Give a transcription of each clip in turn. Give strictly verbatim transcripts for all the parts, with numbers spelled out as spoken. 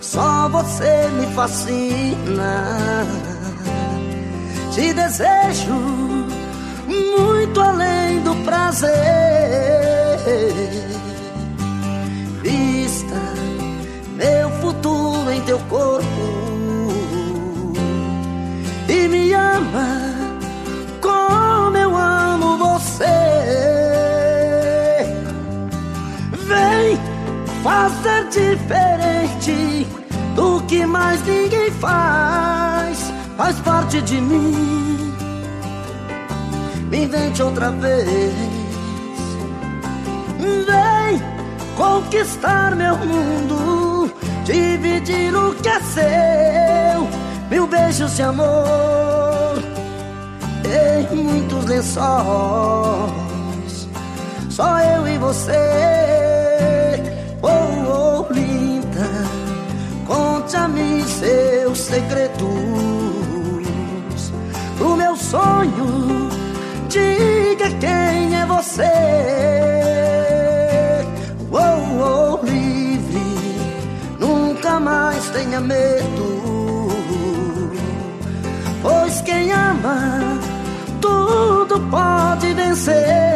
só você me fascina. Te desejo muito além do prazer. Vista meu futuro em teu corpo e me ama como eu amo você. Vem fazer diferente do que mais ninguém faz. Faz parte de mim. Me invente outra vez. Vem conquistar meu mundo, dividir o que é seu, mil beijos de amor em muitos lençóis, só eu e você. Oh, oh, linda, conte a mim seus segredos. Pro meu sonho, diga quem é você. Oh, oh, livre, nunca mais tenha medo, pois quem ama tudo pode vencer.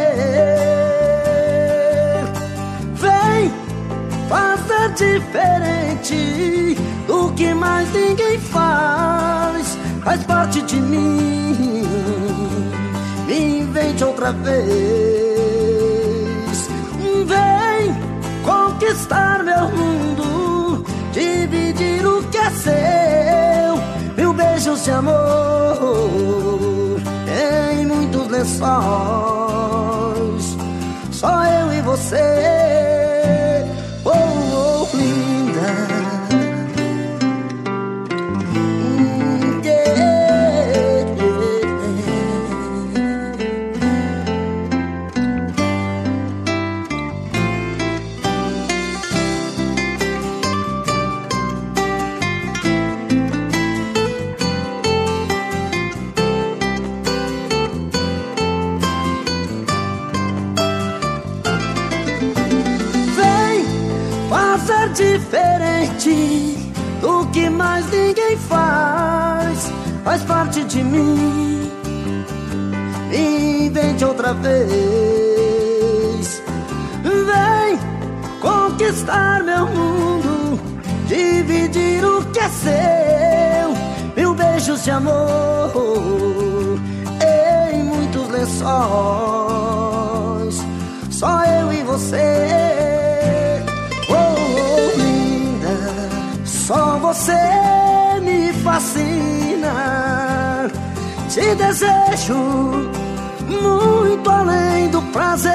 Vem fazer diferente do que mais ninguém faz. Faz parte de mim. Me invente outra vez. Vem conquistar meu mundo, dividir o que é seu, mil beijos de amor em muitos lençóis, só eu e você. Oh, oh, linda. Fazer diferente do que mais ninguém faz. Faz parte de mim. Me invente outra vez. Vem conquistar meu mundo, dividir o que é seu, mil beijos de amor em muitos lençóis, só eu e você. Só você me fascina. Te desejo muito além do prazer.